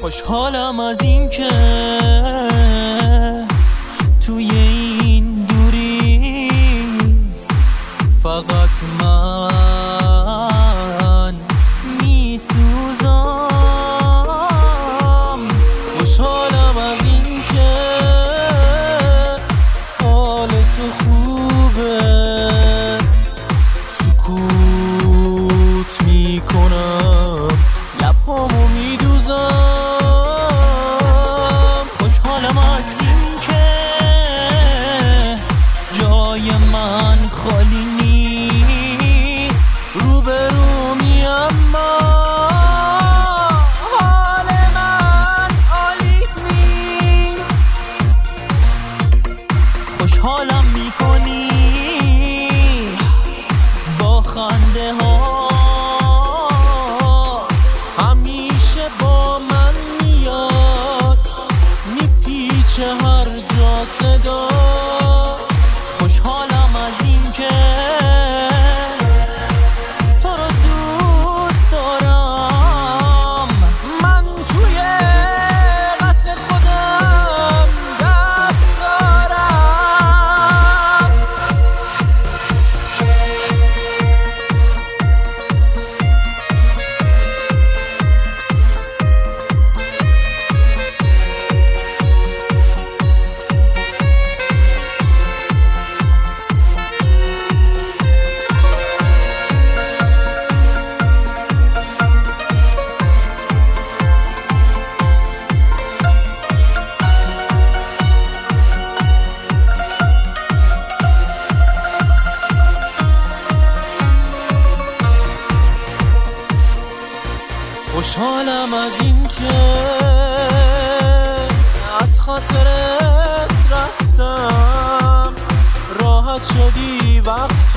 خوشحالم از این که توی این دوری فقط من میسوزم. خوشحالم از این که حال تو خوبه، سکوت میکنم لبامو میدوزم. خوشحالم از این که جای من خالی نیست، روبرومی اما حال من عالی نیست. خوشحالم میکنی با خنده ها، همیشه با من میاد میپیچه هر جا صدا. خوشحالم از این که تو رو دوست دارم، من توی قصد خودم دست دارم. خوشحالم از این که از خاطرت رفتم، راحت شدی وقتی